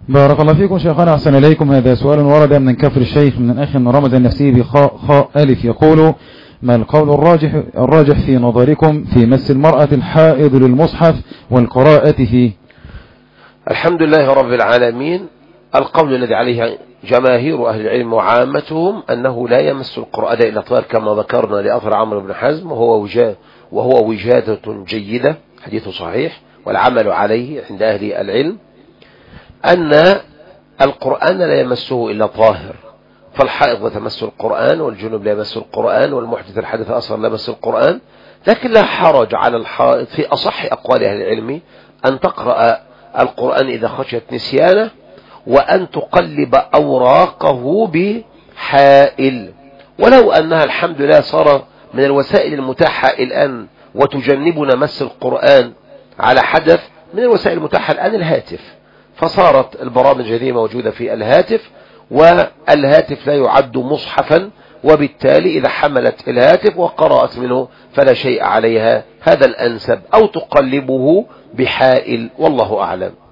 بارك الله فيكم شيخنا، أحسن إليكم. هذا سؤال ورد من كفر الشيخ من أخ رمز النفسي بخاء ألف، يقول: ما القول الراجح في نظركم في مس المرأة الحائض للمصحف والقراءة فيه؟ الحمد لله رب العالمين. القول الذي عليه جماهير أهل العلم وعامتهم أنه لا يمس القرآن إلا طاهر، كما ذكرنا لأثر عمرو بن حزم، وهو وجادة جيدة، حديث صحيح والعمل عليه عند أهل العلم، أن القرآن لا يمسه إلا طاهر. فالحائض لا تمس القرآن، والجنوب لا يمس القرآن، والمحدث الحدث أصغر لا يمس القرآن. لكن لا حرج على الحائض في أصح أقوال أهل العلم أن تقرأ القرآن إذا خشيت نسيانه، وأن تقلب أوراقه بحائل، ولو أنها الحمد لله صار من الوسائل المتاحة الآن وتجنبنا مس القرآن على حدث. من الوسائل المتاحة الآن الهاتف، فصارت البرامج هذه موجودة في الهاتف، والهاتف لا يعد مصحفا، وبالتالي إذا حملت الهاتف وقرأت منه فلا شيء عليها، هذا الأنسب، أو تقلبه بحائل، والله أعلم.